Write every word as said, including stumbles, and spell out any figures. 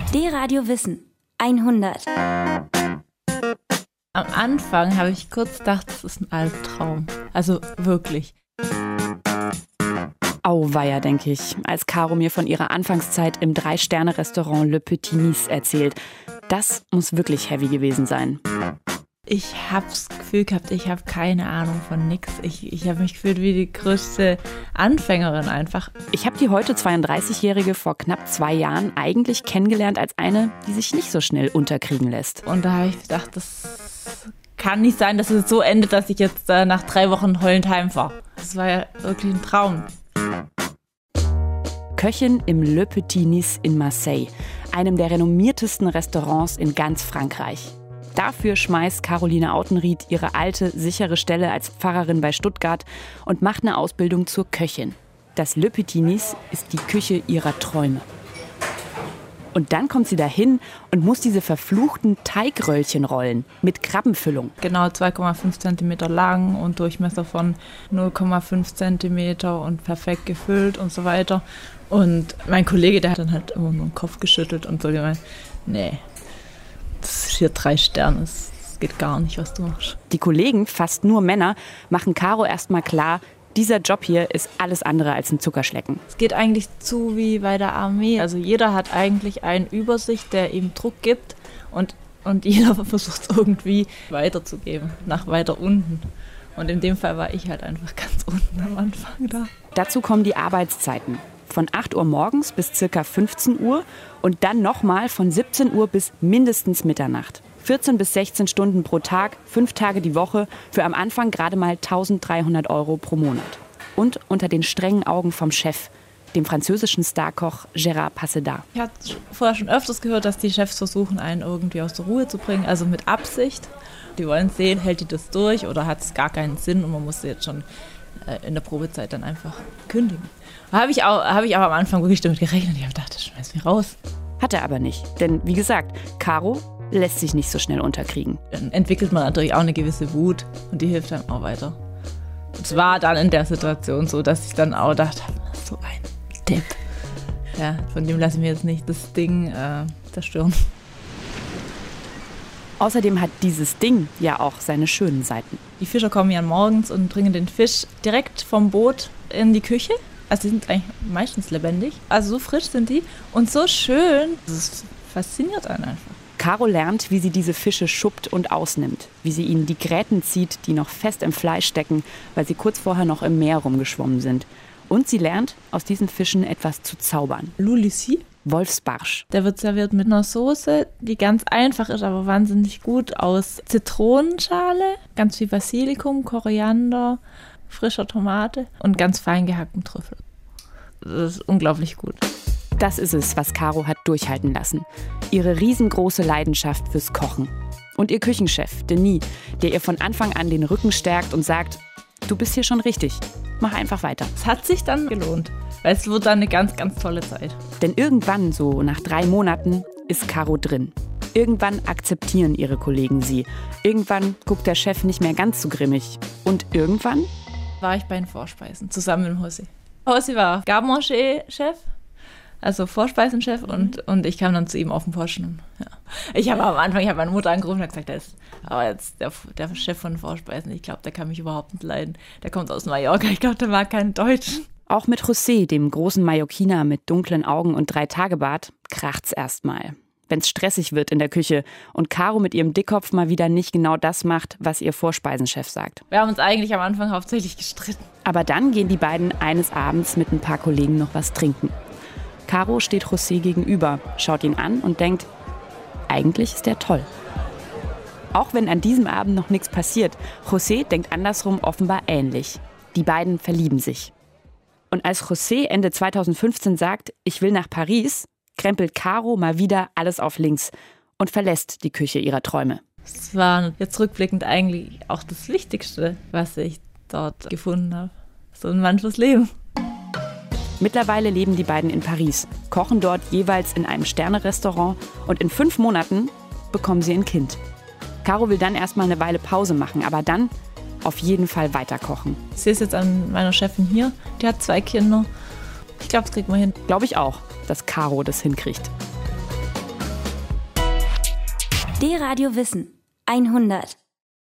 D-Radio Wissen hundert. Am Anfang habe ich kurz gedacht, das ist ein Albtraum. Also wirklich. Auweia, denke ich, als Caro mir von ihrer Anfangszeit im Drei-Sterne-Restaurant Le Petit Nice erzählt. Das muss wirklich heavy gewesen sein. Ich habe das Gefühl gehabt, ich habe keine Ahnung von nix. Ich, ich habe mich gefühlt wie die größte Anfängerin einfach. Ich habe die heute zweiunddreißigjährige vor knapp zwei Jahren eigentlich kennengelernt als eine, die sich nicht so schnell unterkriegen lässt. Und da habe ich gedacht, das kann nicht sein, dass es so endet, dass ich jetzt äh, nach drei Wochen heulend heimfahre. Das war ja wirklich ein Traum. Köchin im Le Petit Nice in Marseille, einem der renommiertesten Restaurants in ganz Frankreich. Dafür schmeißt Caroline Autenrieth ihre alte, sichere Stelle als Pfarrerin bei Stuttgart und macht eine Ausbildung zur Köchin. Das Le Petit Nice ist die Küche ihrer Träume. Und dann kommt sie dahin und muss diese verfluchten Teigröllchen rollen mit Krabbenfüllung. Genau zwei Komma fünf Zentimeter lang und Durchmesser von null Komma fünf Zentimeter und perfekt gefüllt und so weiter. Und mein Kollege, der hat dann halt immer nur den Kopf geschüttelt und so gemeint, nee, das ist hier drei Sterne, das geht gar nicht, was du machst. Die Kollegen, fast nur Männer, machen Caro erstmal klar, dieser Job hier ist alles andere als ein Zuckerschlecken. Es geht eigentlich zu wie bei der Armee. Also jeder hat eigentlich einen Übersicht, der ihm Druck gibt und, und jeder versucht es irgendwie weiterzugeben, nach weiter unten. Und in dem Fall war ich halt einfach ganz unten am Anfang da. Dazu kommen die Arbeitszeiten. Von acht Uhr morgens bis ca. fünfzehn Uhr und dann nochmal von siebzehn Uhr bis mindestens Mitternacht. vierzehn bis sechzehn Stunden pro Tag, fünf Tage die Woche, für am Anfang gerade mal eintausenddreihundert Euro pro Monat. Und unter den strengen Augen vom Chef, dem französischen Starkoch Gérard Passedat. Ich hatte vorher schon öfters gehört, dass die Chefs versuchen, einen irgendwie aus der Ruhe zu bringen, also mit Absicht. Die wollen sehen, hält die das durch oder hat es gar keinen Sinn und man muss jetzt schon in der Probezeit dann einfach kündigen. Da habe ich, auch, hab ich auch am Anfang wirklich damit gerechnet. Ich habe gedacht, das schmeißt mich raus. Hat er aber nicht. Denn wie gesagt, Caro lässt sich nicht so schnell unterkriegen. Dann entwickelt man natürlich auch eine gewisse Wut und die hilft einem auch weiter. Es war dann in der Situation so, dass ich dann auch dachte, so ein Depp. Ja, von dem lasse ich mir jetzt nicht das Ding äh, zerstören. Außerdem hat dieses Ding ja auch seine schönen Seiten. Die Fischer kommen ja morgens und bringen den Fisch direkt vom Boot in die Küche. Also die sind eigentlich meistens lebendig. Also so frisch sind die und so schön. Das fasziniert einen einfach. Caro lernt, wie sie diese Fische schuppt und ausnimmt. Wie sie ihnen die Gräten zieht, die noch fest im Fleisch stecken, weil sie kurz vorher noch im Meer rumgeschwommen sind. Und sie lernt, aus diesen Fischen etwas zu zaubern. Loulissi. Wolfsbarsch. Der wird serviert mit einer Soße, die ganz einfach ist, aber wahnsinnig gut, aus Zitronenschale, ganz viel Basilikum, Koriander, frischer Tomate und ganz fein gehackten Trüffel. Das ist unglaublich gut. Das ist es, was Caro hat durchhalten lassen. Ihre riesengroße Leidenschaft fürs Kochen. Und ihr Küchenchef, Denis, der ihr von Anfang an den Rücken stärkt und sagt, du bist hier schon richtig, mach einfach weiter. Es hat sich dann gelohnt, weil es wird dann eine ganz, ganz tolle Zeit. Denn irgendwann, so nach drei Monaten, ist Caro drin. Irgendwann akzeptieren ihre Kollegen sie. Irgendwann guckt der Chef nicht mehr ganz so grimmig. Und irgendwann war ich bei den Vorspeisen, zusammen mit Hossi. Hossi war Garde-Manger-Chef, also Vorspeisenchef, und, und ich kam dann zu ihm auf den Posten. Ja. Ich habe am Anfang, ich habe meine Mutter angerufen und gesagt, der ist aber jetzt der, der Chef von den Vorspeisen, ich glaube, der kann mich überhaupt nicht leiden. Der kommt aus Mallorca, ich glaube, der mag keinen Deutschen. Auch mit José, dem großen Mallorquiner mit dunklen Augen und Drei-Tage-Bart, kracht's erstmal. Wenn's stressig wird in der Küche und Caro mit ihrem Dickkopf mal wieder nicht genau das macht, was ihr Vorspeisenchef sagt. Wir haben uns eigentlich am Anfang hauptsächlich gestritten. Aber dann gehen die beiden eines Abends mit ein paar Kollegen noch was trinken. Caro steht José gegenüber, schaut ihn an und denkt, eigentlich ist der toll. Auch wenn an diesem Abend noch nichts passiert, José denkt andersrum offenbar ähnlich. Die beiden verlieben sich. Und als José Ende zweitausendfünfzehn sagt, ich will nach Paris, krempelt Caro mal wieder alles auf links und verlässt die Küche ihrer Träume. Das war jetzt rückblickend eigentlich auch das Wichtigste, was ich dort gefunden habe. So ein Mann fürs Leben. Mittlerweile leben die beiden in Paris, kochen dort jeweils in einem Sterne-Restaurant und in fünf Monaten bekommen sie ein Kind. Caro will dann erstmal eine Weile Pause machen, aber dann auf jeden Fall weiter kochen. Ich sehe es jetzt an meiner Chefin hier, die hat zwei Kinder. Ich glaube, das kriegt man hin. Glaube ich auch, dass Caro das hinkriegt. D-Radio Wissen hundert.